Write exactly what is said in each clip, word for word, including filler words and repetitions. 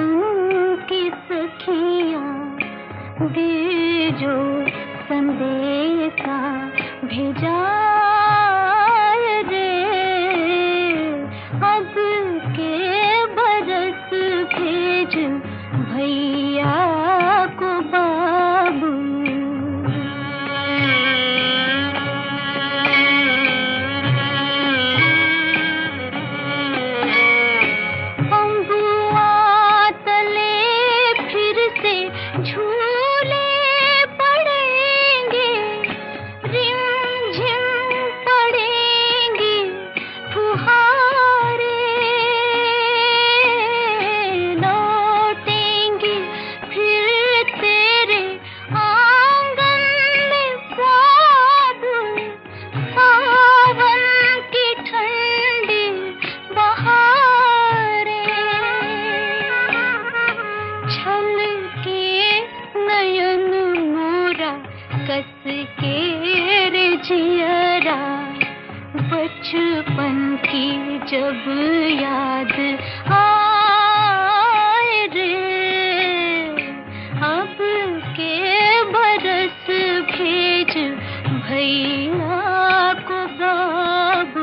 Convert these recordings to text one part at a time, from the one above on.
की सखियाँ दे जो संदेशा भेजा रे, अब के बरस भेज भैया को बाबू। कस के रे जियरा बचपन की जब याद आए रे, अब के बरस भेज भैया को बाबू।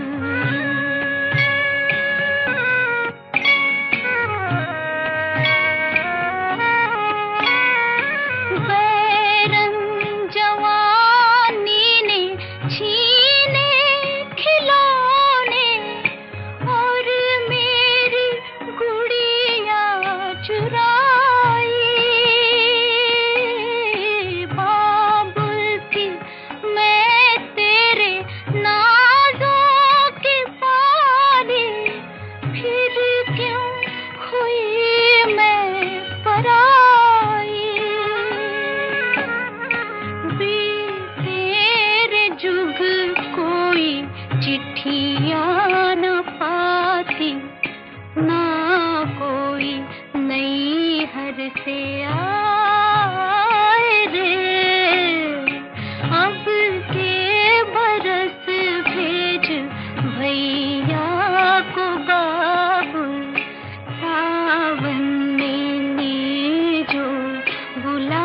चिट्ठियाँ न पाती ना कोई नई हर से आए रे, अब के बरस भेज भैया को बाबू। सावन में नी जो बुला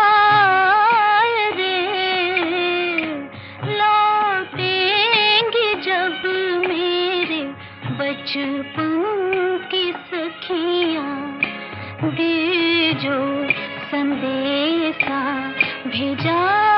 बचपन की सखियाँ दे जो संदेशा भेजा।